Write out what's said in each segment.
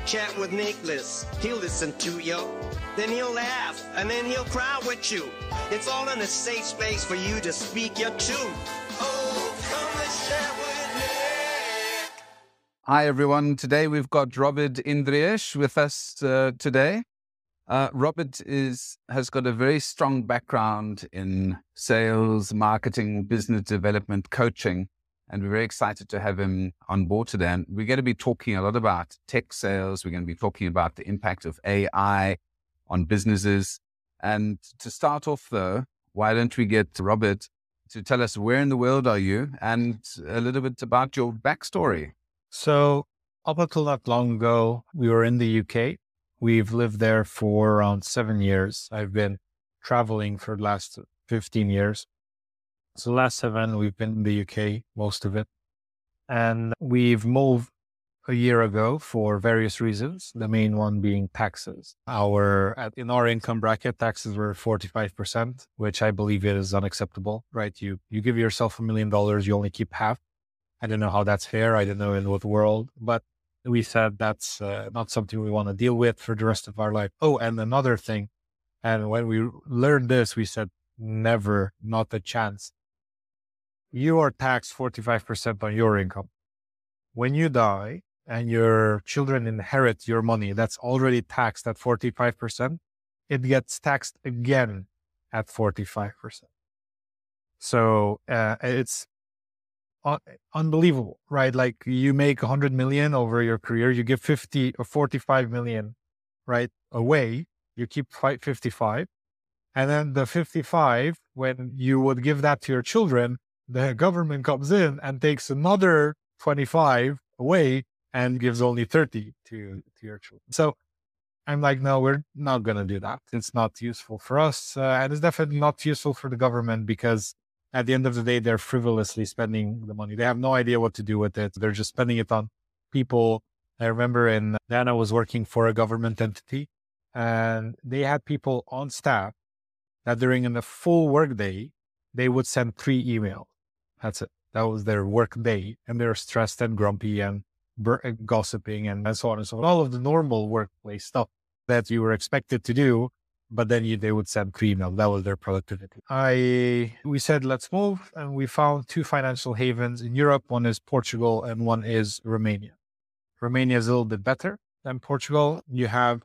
chat with Nicholas. He'll listen to you. Then he'll laugh, and then he'll cry with you. It's all in a safe space for you to speak your truth. Oh, come let's chat with Nick. Hi, everyone. Today we've got Robert Indriesh with us today. Robert has got a very strong background in sales, marketing, business development, coaching, and we're very excited to have him on board today. And we're going to be talking a lot about tech sales. We're going to be talking about the impact of AI on businesses. And to start off, though, why don't we get Robert to tell us where in the world are you and a little bit about your backstory. So up until not long ago, we were in the UK. We've lived there for around 7 years. I've been traveling for the last 15 years. So the last 7, we've been in the UK, most of it. And we've moved a year ago for various reasons. The main one being taxes. In our income bracket, taxes were 45%, which I believe is unacceptable, right? You give yourself $1 million, you only keep half. I don't know how that's fair. I don't know in what world, but we said that's not something we want to deal with for the rest of our life. Oh, and another thing. And when we learned this, we said, never, not a chance. You are taxed 45% on your income. When you die and your children inherit your money, that's already taxed at 45%. It gets taxed again at 45%. So it's unbelievable, right? Like you make 100 million over your career, you give 50 or 45 million, right, away, you keep 55. And then the 55, when you would give that to your children, the government comes in and takes another 25 away and gives only 30 to your children. So I'm like, no, we're not going to do that. It's not useful for us. And it's definitely not useful for the government because at the end of the day, they're frivolously spending the money. They have no idea what to do with it. They're just spending it on people. I remember Dana was working for a government entity and they had people on staff that during a full work day, they would send 3 emails. That's it. That was their work day. And they're stressed and grumpy and gossiping and so on and so on. All of the normal workplace stuff that you were expected to do. But then they would send 3 emails. That was their productivity. We said, let's move. And we found 2 financial havens in Europe. One is Portugal and one is Romania. Romania is a little bit better than Portugal. You have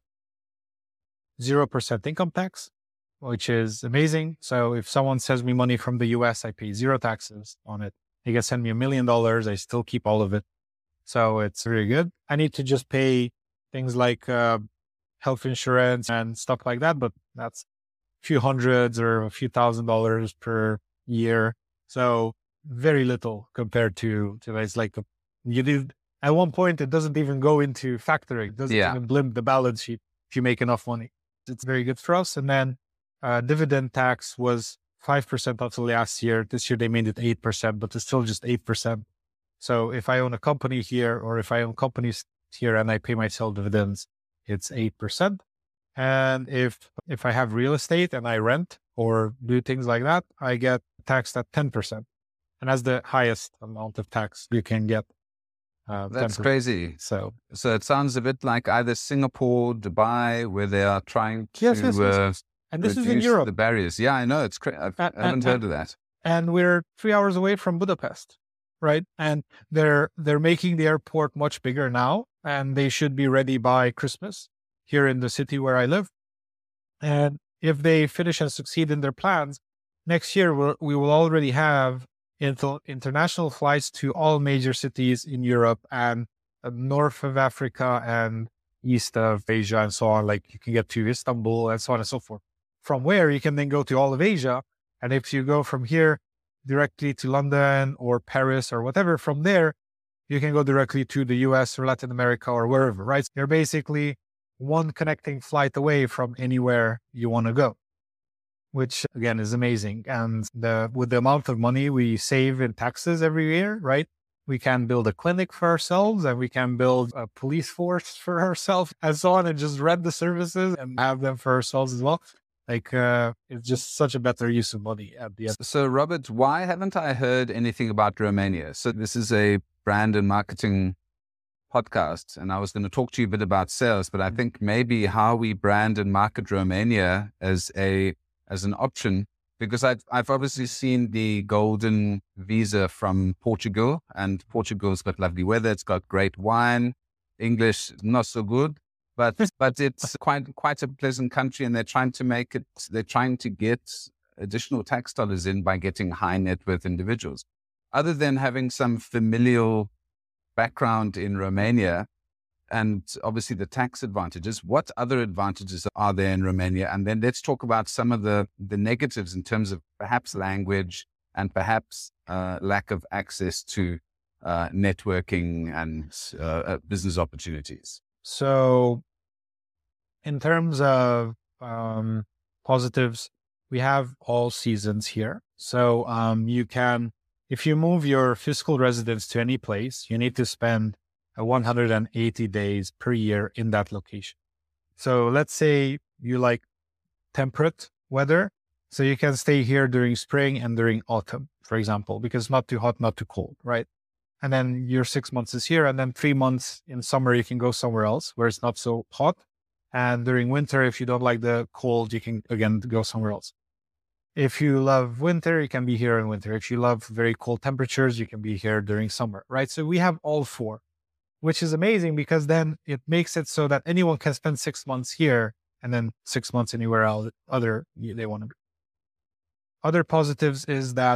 0% income tax, which is amazing. So if someone sends me money from the US, I pay 0 taxes on it. They can send me $1 million. I still keep all of it. So it's really good. I need to just pay things like, health insurance and stuff like that, but that's a few hundreds or a few $1,000s per year. So very little compared to it's like at one point, it doesn't even go into factoring. It doesn't even blimp the balance sheet if you make enough money. It's very good for us. And then dividend tax was 5% until last year. This year they made it 8%, but it's still just 8%. So if I own a company here or if I own companies here and I pay myself dividends, it's 8%. And if I have real estate and I rent or do things like that, I get taxed at 10%. And that's the highest amount of tax you can get. That's 10%. Crazy. So it sounds a bit like either Singapore, Dubai, where they are trying to yes. And this is in Europe. The barriers. Yeah, I know. It's crazy. I haven't heard of that. And we're 3 hours away from Budapest, right? And they're making the airport much bigger now. And they should be ready by Christmas here in the city where I live. And if they finish and succeed in their plans, next year we will already have international flights to all major cities in Europe and north of Africa and east of Asia and so on. Like you can get to Istanbul and so on and so forth. From where you can then go to all of Asia. And if you go from here directly to London or Paris or whatever, from there, you can go directly to the US or Latin America or wherever, right? You're basically one connecting flight away from anywhere you want to go, which again is amazing. And with the amount of money we save in taxes every year, right? We can build a clinic for ourselves and we can build a police force for ourselves and so on and just rent the services and have them for ourselves as well. Like, it's just such a better use of money at the end. So Robert, why haven't I heard anything about Romania? So this is a brand and marketing podcast, and I was going to talk to you a bit about sales, but I think maybe how we brand and market Romania as an option, because I've obviously seen the golden visa from Portugal, and Portugal's got lovely weather. It's got great wine. English not so good, but it's quite a pleasant country, and they're trying to get additional tax dollars in by getting high net worth individuals. Other than having some familial background in Romania and obviously the tax advantages, what other advantages are there in Romania? And then let's talk about some of the negatives in terms of perhaps language and perhaps lack of access to networking and business opportunities. So in terms of positives, we have all seasons here. So you can, if you move your fiscal residence to any place, you need to spend 180 days per year in that location. So let's say you like temperate weather. So you can stay here during spring and during autumn, for example, because not too hot, not too cold, right? And then your 6 months is here. And then 3 months in summer, you can go somewhere else where it's not so hot. And during winter, if you don't like the cold, you can again go somewhere else. If you love winter, you can be here in winter. If you love very cold temperatures, you can be here during summer, right? So we have all four, which is amazing because then it makes it so that anyone can spend 6 months here and then 6 months anywhere else they want to be. Other positives is that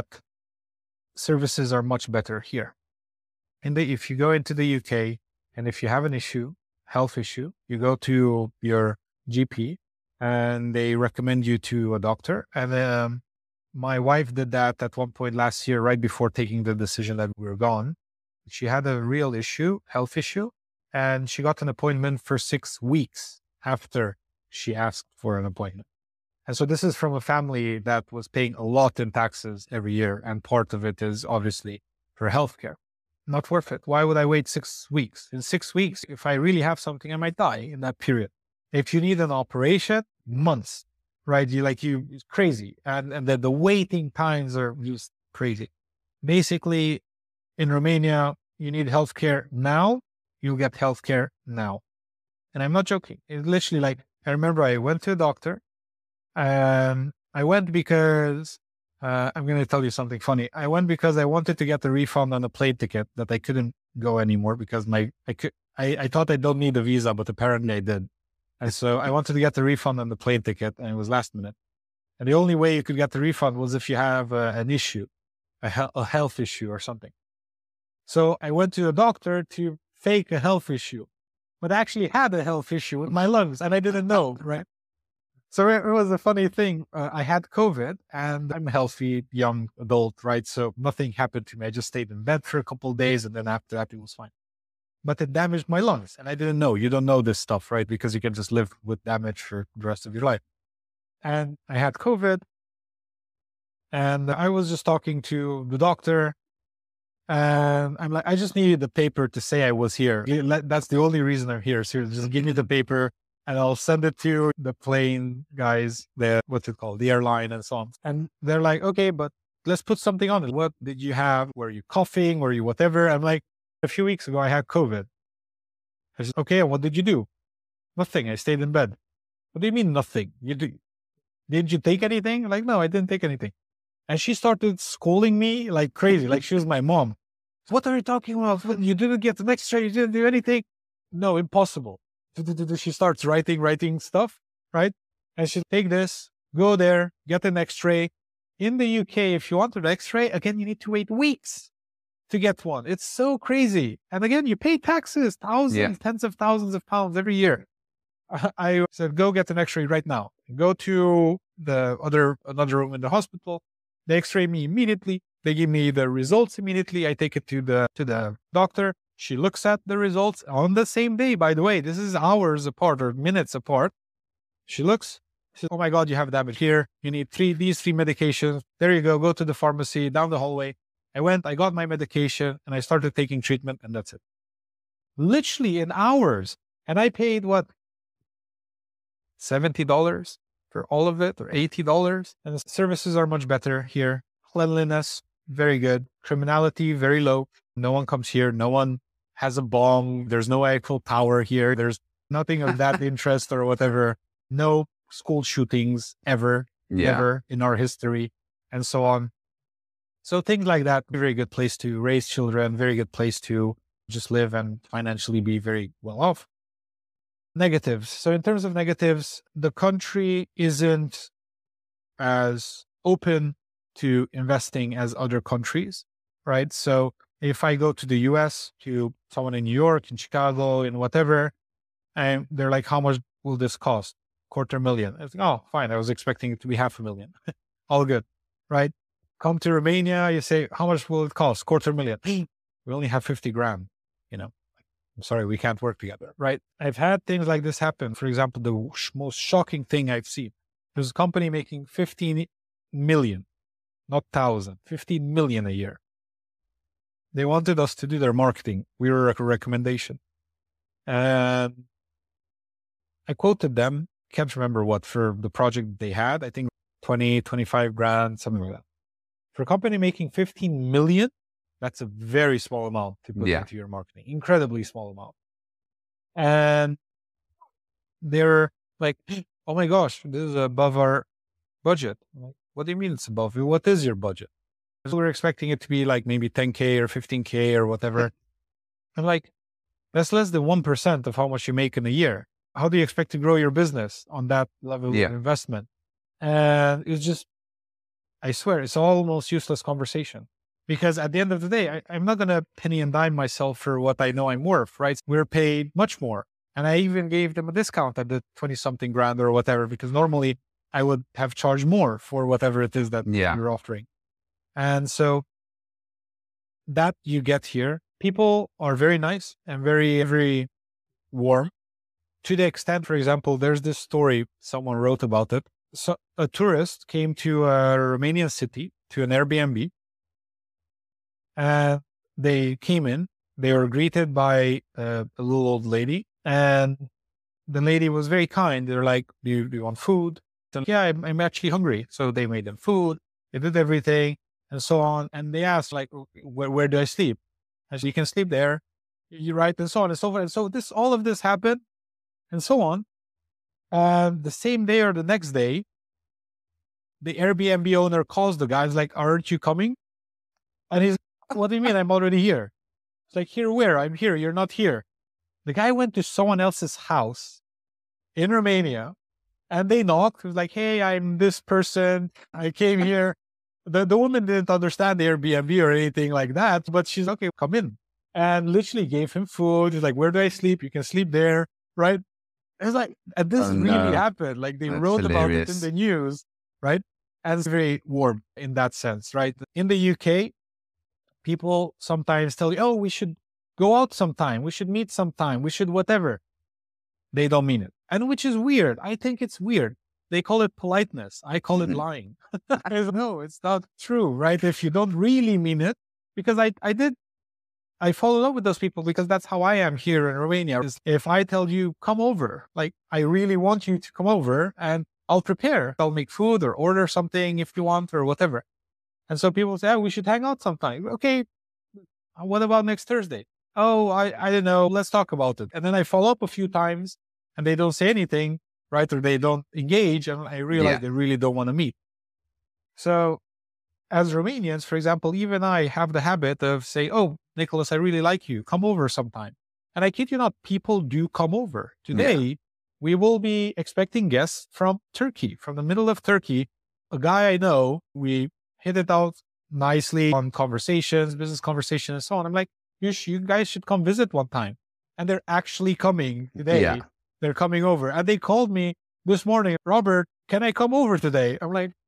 services are much better here. If you go into the UK and if you have an issue, health issue, you go to your GP and they recommend you to a doctor. And my wife did that at one point last year, right before taking the decision that we were gone. She had a real issue, health issue, and she got an appointment for 6 weeks after she asked for an appointment. And so this is from a family that was paying a lot in taxes every year. And part of it is obviously for healthcare. Not worth it. Why would I wait 6 weeks? In 6 weeks, if I really have something, I might die in that period. If you need an operation, months, right? It's crazy. And then the waiting times are just crazy. Basically, in Romania, you need healthcare now, you'll get healthcare now. And I'm not joking. It's literally I remember I went to a doctor and I went because, I'm going to tell you something funny. I went because I wanted to get a refund on a plane ticket that I couldn't go anymore because I thought I don't need a visa, but apparently I did. And so I wanted to get the refund on the plane ticket and it was last minute. And the only way you could get the refund was if you have an issue, a health issue or something. So I went to a doctor to fake a health issue, but I actually had a health issue with my lungs and I didn't know, right? So it was a funny thing. I had COVID and I'm a healthy young adult, right? So nothing happened to me. I just stayed in bed for a couple of days and then after that it was fine. But it damaged my lungs and I didn't know. You don't know this stuff, right? Because you can just live with damage for the rest of your life. And I had COVID and I was just talking to the doctor and I'm like, I just needed the paper to say I was here. That's the only reason I'm here. So just give me the paper and I'll send it to the plane guys, what's it called? The airline and so on. And they're like, okay, but let's put something on it. What did you have? Were you coughing? Were you whatever? I'm like, a few weeks ago, I had COVID. I said, okay, what did you do? Nothing. I stayed in bed. What do you mean nothing? Did you take anything? I'm like, no, I didn't take anything. And she started scolding me like crazy, like she was my mom. What are you talking about? You didn't get an X-ray. You didn't do anything. No, impossible. She starts writing stuff, right? And she take this, go there, get an X-ray. In the UK, if you want an X-ray, again, you need to wait weeks to get one. It's so crazy. And again, you pay taxes, tens of thousands of pounds every year. I said, go get an X-ray right now. Go to another room in the hospital. They X-ray me immediately. They give me the results immediately. I take it to the doctor. She looks at the results on the same day, by the way. This is hours apart or minutes apart. She looks, she says, oh my God, you have damage here. You need these three medications. There you go. Go to the pharmacy down the hallway. I went, I got my medication and I started taking treatment and that's it. Literally in hours. And I paid what? $70 for all of it or $80. And the services are much better here. Cleanliness, very good. Criminality, very low. No one comes here. No one has a bomb. There's no Eiffel Tower here. There's nothing of that interest or whatever. No school shootings ever in our history, and so on. So things like that, very good place to raise children, very good place to just live and financially be very well off. Negatives. So in terms of negatives, the country isn't as open to investing as other countries, right? So if I go to the US, to someone in New York, in Chicago, in whatever, and they're like, how much will this cost? $250,000. It's like, oh, fine. I was expecting it to be $500,000. All good, right? Come to Romania, you say, how much will it cost? $250,000. We only have 50 grand, you know. I'm sorry, we can't work together, right? I've had things like this happen. For example, the most shocking thing I've seen. There's a company making 15 million, not 1,000, 15 million a year. They wanted us to do their marketing. We were a recommendation. And I quoted them, can't remember what, for the project they had. I think 20, 25 grand, something like that. For a company making 15 million, that's a very small amount to put into your marketing. Incredibly small amount. And they're like, oh my gosh, this is above our budget. I'm like, what do you mean it's above? What is your budget? So we're expecting it to be like maybe 10K or 15K or whatever. I'm like, that's less than 1% of how much you make in a year. How do you expect to grow your business on that level of investment? And it's just, I swear, it's almost useless conversation. Because at the end of the day, I'm not going to penny and dime myself for what I know I'm worth, right? We're paid much more. And I even gave them a discount at the 20-something grand or whatever, because normally I would have charged more for whatever it is that you're offering. And so that you get here. People are very nice and very, very warm, to the extent, for example, there's this story, someone wrote about it. So a tourist came to a Romanian city, to an Airbnb, and they came in. They were greeted by a little old lady, and the lady was very kind. They're like, do you want food? So, yeah, I'm actually hungry. So they made them food. They did everything and so on. And they asked, like, where do I sleep? I said, you can sleep there. You're right, and so on and so forth. And so all of this happened and so on. And the same day or the next day, the Airbnb owner calls the guy. He's like, aren't you coming? And he's, what do you mean? I'm already here. It's like, here where? I'm here. You're not here. The guy went to someone else's house in Romania, and they knocked. It was like, hey, I'm this person. I came here. The woman didn't understand the Airbnb or anything like that, but she's okay, come in. And literally gave him food. He's like, where do I sleep? You can sleep there, right? It's like, and this really happened. Like they wrote about it in the news, right? And it's very warm in that sense, right? In the UK, people sometimes tell you, oh, we should go out sometime. We should meet sometime. We should whatever. They don't mean it. And which is weird. I think it's weird. They call it politeness. I call it lying. No, it's not true, right? If you don't really mean it, because I followed up with those people because that's how I am here in Romania. Is if I tell you, come over, like I really want you to come over and I'll prepare. I'll make food or order something if you want or whatever. And so people say, oh, we should hang out sometime. Okay. What about next Thursday? Oh, I don't know. Let's talk about it. And then I follow up a few times and they don't say anything, right? Or they don't engage. And I realize they really don't want to meet. So as Romanians, for example, even I have the habit of saying, oh, Nicholas, I really like you. Come over sometime. And I kid you not, people do come over. Today, we will be expecting guests from Turkey, from the middle of Turkey. A guy I know, we hit it out nicely on conversations, business conversations, and so on. I'm like, you guys should come visit one time. And they're actually coming today. Yeah. They're coming over. And they called me this morning, Robert, can I come over today? I'm like,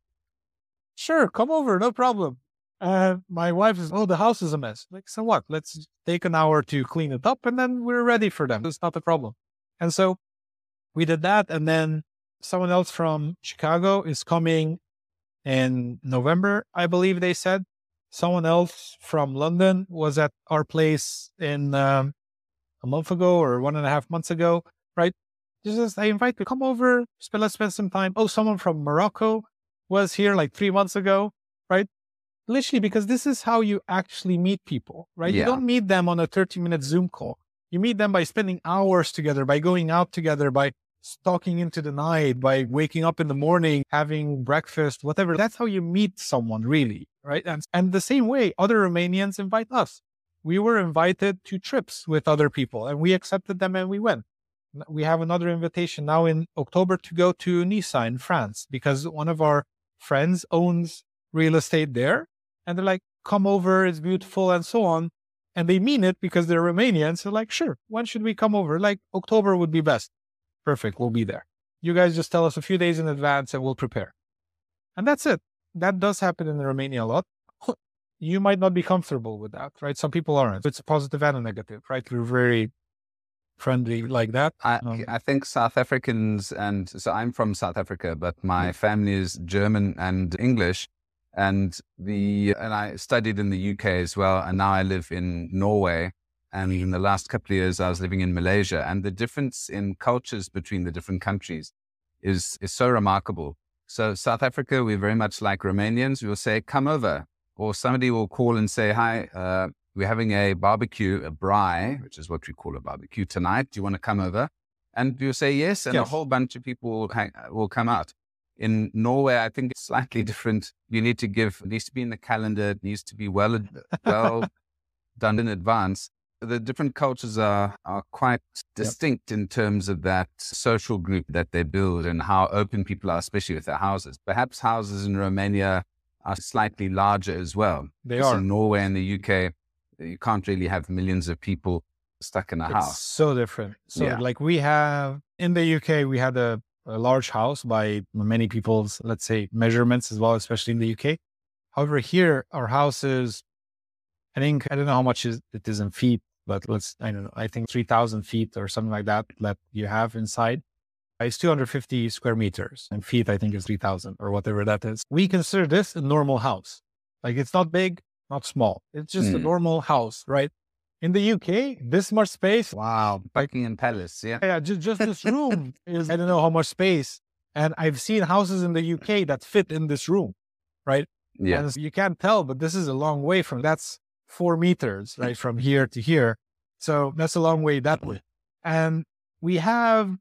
sure, come over, no problem. My wife is, oh, the house is a mess. Like, so what? Let's take an hour to clean it up and then we're ready for them. It's not a problem. And so we did that. And then someone else from Chicago is coming in November, I believe they said. Someone else from London was at our place in a month ago or 1.5 months ago, right? Just I invite you, come over, let's spend some time. Oh, someone from Morocco was here like 3 months ago, right? literally, because this is how you actually meet people, right? Yeah. You don't meet them on a 30-minute Zoom call. You meet them by spending hours together, by going out together, by stalking into the night, by waking up in the morning, having breakfast, whatever. That's how you meet someone, really, right? And the same way, other Romanians invite us. We were invited to trips with other people, and we accepted them and we went. We have another invitation now in October to go to Nice in France, because one of our friends owns real estate there. And they're like, come over, it's beautiful, and so on. And they mean it because they're Romanians. So like, sure, when should we come over? Like, October would be best. Perfect, we'll be there. You guys just tell us a few days in advance and we'll prepare. And that's it. That does happen in Romania a lot. You might not be comfortable with that, right? Some people aren't. It's a positive and a negative, right? We're very friendly like that. I think South Africans, and so I'm from South Africa, but my family is German and English. And I studied in the UK as well. And now I live in Norway. And in the last couple of years, I was living in Malaysia. And the difference in cultures between the different countries is so remarkable. So South Africa, we're very much like Romanians. We'll say, come over. Or somebody will call and say, hi, we're having a barbecue, a braai, which is what we call a barbecue tonight. Do you want to come over? And you'll say yes. And a whole bunch of people will come out. In Norway, I think it's slightly different. You need to it needs to be in the calendar. It needs to be well done in advance. The different cultures are quite distinct in terms of that social group that they build and how open people are, especially with their houses. Perhaps houses in Romania are slightly larger as well. They are. In Norway and the UK, you can't really have millions of people stuck in a house. So different. So like we have, in the UK, we had a large house by many people's, let's say, measurements as well, especially in the UK. However, here, our house is, I don't know how much it is in feet, but I think 3,000 feet or something like that you have inside. It's 250 square meters, and feet, I think, is 3,000 or whatever that is. We consider this a normal house. Like, it's not big, not small. It's just a normal house, right? In the UK, this much space. Wow. Buckingham Palace. Yeah. Yeah. Just this room is, I don't know how much space. And I've seen houses in the UK that fit in this room, right? Yeah. And you can't tell, but this is a long way that's 4 meters, right? From here to here. So that's a long way that way. And we have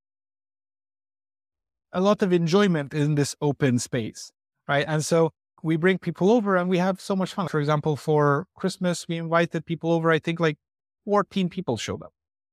a lot of enjoyment in this open space, right? And so we bring people over and we have so much fun. For example, for Christmas, we invited people over. I think like 14 people showed up.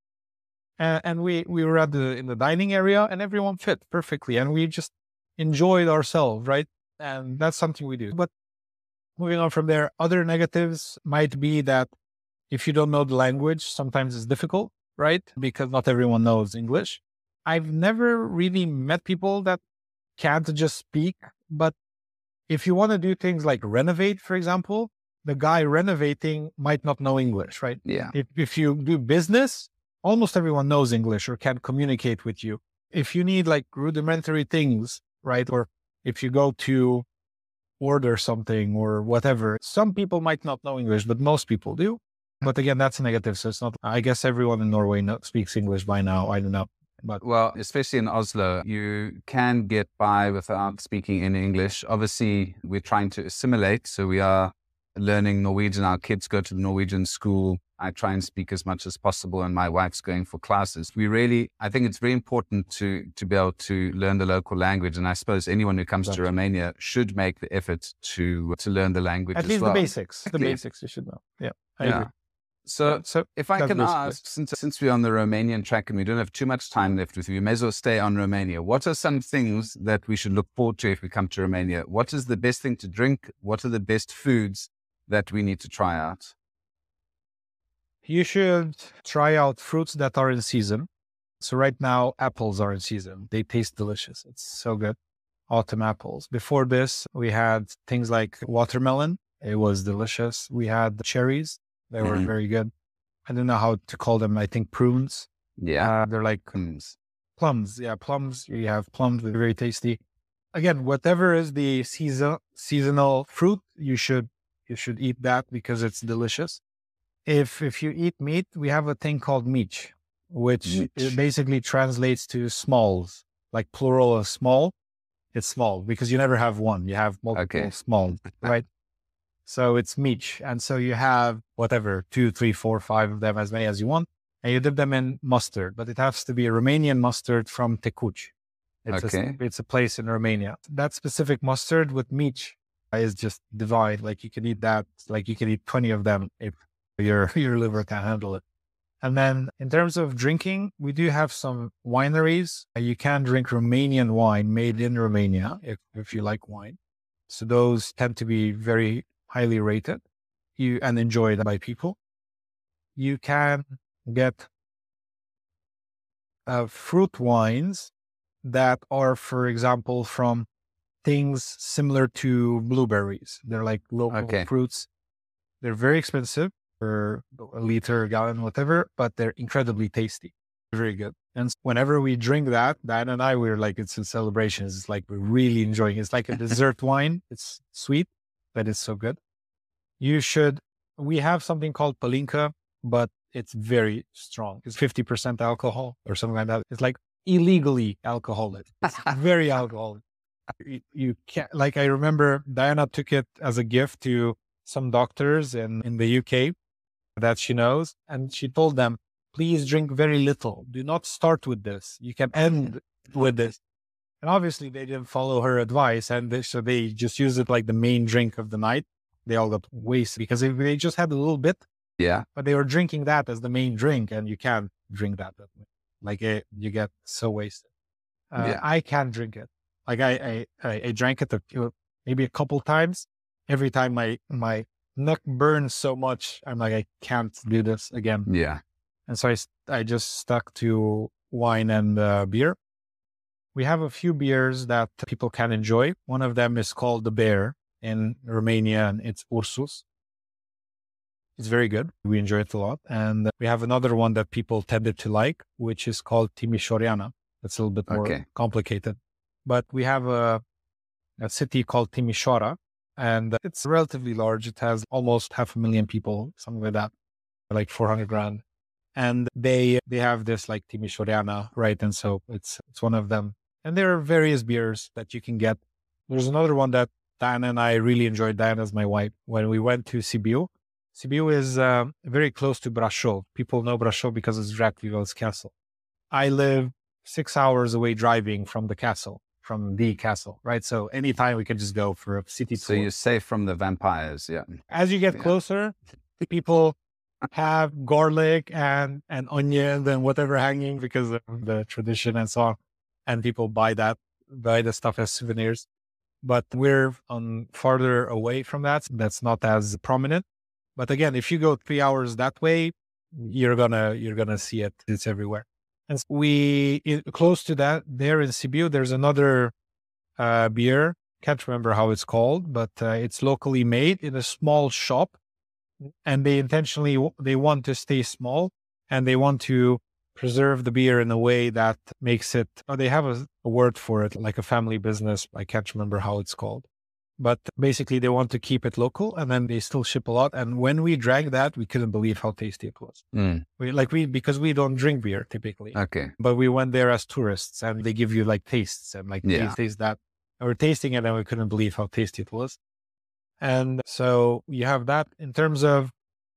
And we were in the dining area and everyone fit perfectly. And we just enjoyed ourselves, right? And that's something we do. But moving on from there, other negatives might be that if you don't know the language, sometimes it's difficult, right? Because not everyone knows English. I've never really met people that can't just speak, but if you want to do things like renovate, for example, the guy renovating might not know English, right? Yeah. If you do business, almost everyone knows English or can communicate with you. If you need like rudimentary things, right? Or if you go to order something or whatever, some people might not know English, but most people do. But again, that's a negative. So it's not, I guess everyone in Norway speaks English by now. I don't know. But well, especially in Oslo, you can get by without speaking in English. Obviously, we're trying to assimilate. So we are learning Norwegian. Our kids go to the Norwegian school. I try and speak as much as possible, and my wife's going for classes. I think it's very important to be able to learn the local language. And I suppose anyone who comes to Romania should make the effort to learn the language as well. At least the basics. The basics you should know. Yeah, I agree. So if I can ask, since we're on the Romanian track and we don't have too much time left with you, we may as well stay on Romania. What are some things that we should look forward to if we come to Romania? What is the best thing to drink? What are the best foods that we need to try out? You should try out fruits that are in season. So right now, apples are in season. They taste delicious. It's so good. Autumn apples. Before this, we had things like watermelon. It was delicious. We had cherries. They were very good. I don't know how to call them. I think prunes. Yeah. They're like plums. Yeah, plums. You have plums. They're very tasty. Again, whatever is the seasonal fruit, you should eat that because it's delicious. If you eat meat, we have a thing called mici, which basically translates to smalls, like plural of small. It's small because you never have one. You have multiple small, right? So it's mich. And so you have whatever, 2, 3, 4, 5 of them, as many as you want. And you dip them in mustard, but it has to be a Romanian mustard from Tecuci. It's a place in Romania. That specific mustard with mich is just divine. Like you can eat that, like you can eat 20 of them if your liver can handle it. And then in terms of drinking, we do have some wineries. You can drink Romanian wine made in Romania if you like wine. So those tend to be very highly rated and enjoyed by people. You can get fruit wines that are, for example, from things similar to blueberries. They're like local fruits. They're very expensive for a liter, a gallon, whatever, but they're incredibly tasty. Very good. And whenever we drink that, Diana and I, we're like, it's a celebration. It's like, we're really enjoying it. It's like a dessert wine. It's sweet, but it's so good. We have something called Palinka, but it's very strong. It's 50% alcohol or something like that. It's like illegally alcoholic. It's very alcoholic. You can't, like, I remember Diana took it as a gift to some doctors in the UK that she knows. And she told them, please drink very little. Do not start with this. You can end with this. And obviously they didn't follow her advice. And so they just used it like the main drink of the night. They all got wasted because they just had a little bit. Yeah. But they were drinking that as the main drink. And you can't drink that. Like you get so wasted. I can't drink it. Like I drank it maybe a couple times. Every time my neck burns so much, I'm like, I can't do this again. Yeah. And so I just stuck to wine and beer. We have a few beers that people can enjoy. One of them is called the Bear in Romania, and it's Ursus. It's very good. We enjoy it a lot. And we have another one that people tended to like, which is called Timișoreana. That's a little bit more complicated. But we have a city called Timișoara, and it's relatively large. It has almost 500,000 people, something like that, like 400,000. And they have this like Timișoreana, right? And so it's one of them. And there are various beers that you can get. There's another one that Diana and I really enjoyed. Diana's my wife. When we went to Sibiu. Sibiu is very close to Brașov. People know Brașov because it's Dracula's castle. I live 6 hours away driving from the castle, right? So anytime we can just go for a city tour. So you're safe from the vampires, yeah. As you get closer, people have garlic and onions and whatever hanging because of the tradition and so on. And people buy the stuff as souvenirs. But we're farther away from that. That's not as prominent. But again, if you go 3 hours that way, you're gonna see it. It's everywhere. And close to that, there in Sibiu, there's another beer. Can't remember how it's called, but it's locally made in a small shop. And they want to stay small, and they want to preserve the beer in a way that makes it, they have a word for it, like a family business. I can't remember how it's called. But basically they want to keep it local, and then they still ship a lot. And when we drank that, we couldn't believe how tasty it was. Because we don't drink beer typically. Okay. But we went there as tourists, and they give you like tastes and like taste that. And we're tasting it, and we couldn't believe how tasty it was. And so you have that. In terms of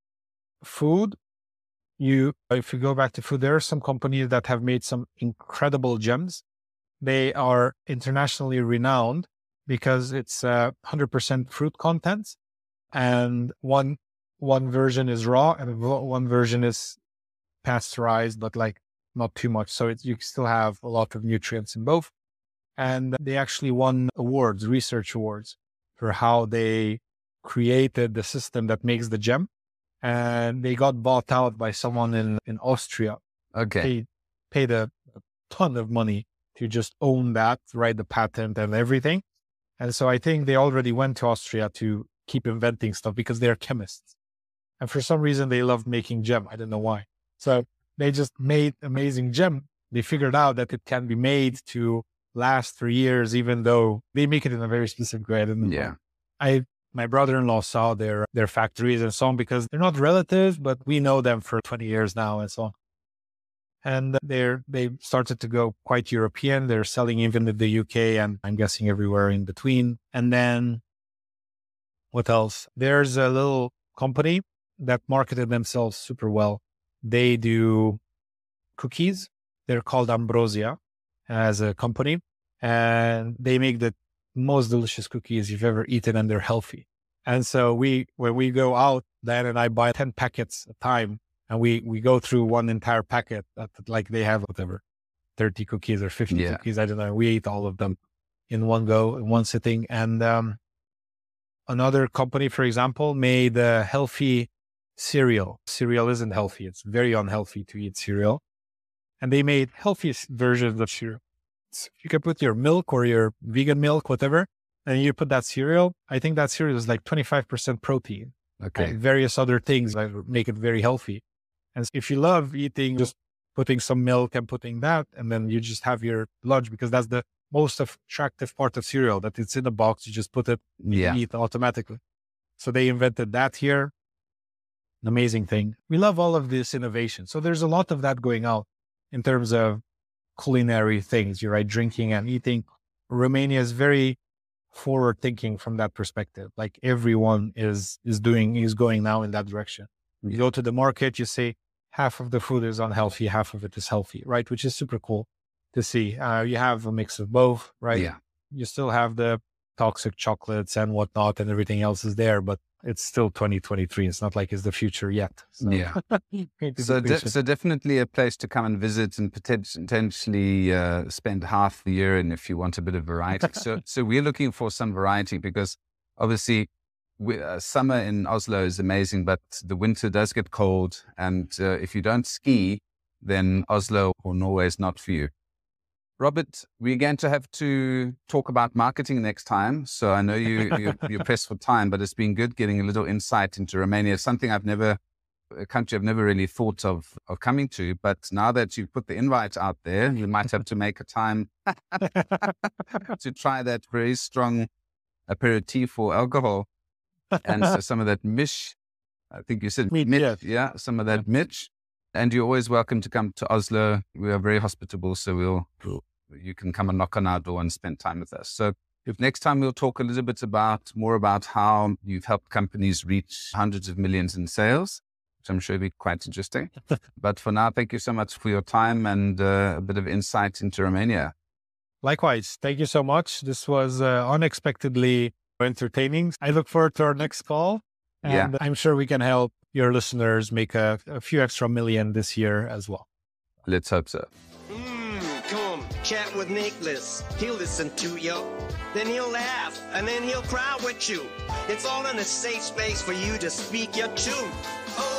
food, if you go back to food, there are some companies that have made some incredible gems. They are internationally renowned because it's 100% fruit content, and one version is raw and one version is pasteurized, but like not too much. So you still have a lot of nutrients in both. And they actually won research awards, for how they created the system that makes the gem. And they got bought out by someone in Austria. Okay. They paid a ton of money to just own that, write the patent and everything. And so I think they already went to Austria to keep inventing stuff because they're chemists. And for some reason, they loved making gem. I don't know why. So they just made amazing gem. They figured out that it can be made to last for years, even though they make it in a very specific way. I don't know. My brother-in-law saw their factories and so on, because they're not relatives, but we know them for 20 years now and so on. And they started to go quite European. They're selling even in the UK, and I'm guessing everywhere in between. And then What else? There's a little company that marketed themselves super well. They do cookies. They're called Ambrosia as a company, and they make the most delicious cookies you've ever eaten, and they're healthy. And so when we go out, Dan and I buy 10 packets a time, and we go through one entire packet that, like, they have whatever, 30 cookies or 50 cookies. I don't know. We ate all of them in one go, in one sitting. And another company, for example, made a healthy cereal. Cereal isn't healthy. It's very unhealthy to eat cereal. And they made healthy versions of cereal. So you can put your milk or your vegan milk, whatever, and you put that cereal. I think that cereal is like 25% protein. Okay. And various other things that make it very healthy. And if you love eating, just putting some milk and putting that, and then you just have your lunch, because that's the most attractive part of cereal, that it's in a box. You just put it, you eat automatically. So they invented that here. An amazing thing. We love all of this innovation. So there's a lot of that going out in terms of culinary things, you're right, drinking and eating. Romania is very forward thinking from that perspective. Like everyone is going now in that direction. You go to the market, you say half of the food is unhealthy, half of it is healthy, right? Which is super cool to see. You have a mix of both, right? Yeah. You still have the toxic chocolates and whatnot, and everything else is there, but it's still 2023. It's not like it's the future yet. So. Yeah. So definitely a place to come and visit and potentially spend half the year in if you want a bit of variety. So we're looking for some variety, because obviously summer in Oslo is amazing, but the winter does get cold. And if you don't ski, then Oslo or Norway is not for you. Robert, we're going to have to talk about marketing next time. So I know you're pressed for time, but it's been good getting a little insight into Romania, something a country I've never really thought of coming to. But now that you've put the invite out there, you might have to make a time to try that very strong aperitif or alcohol. And so some of that mish, I think you said mitch, some of that mitch. And you're always welcome to come to Oslo. We are very hospitable, so you can come and knock on our door and spend time with us. So if next time we'll talk a little bit more about how you've helped companies reach hundreds of millions in sales, which I'm sure will be quite interesting. But for now, thank you so much for your time and a bit of insight into Romania. Likewise. Thank you so much. This was unexpectedly entertaining. I look forward to our next call. And I'm sure we can help your listeners make a few extra million this year as well. Let's hope so. Come chat with Nicholas. He'll listen to you. Then he'll laugh, and then he'll cry with you. It's all in a safe space for you to speak your truth.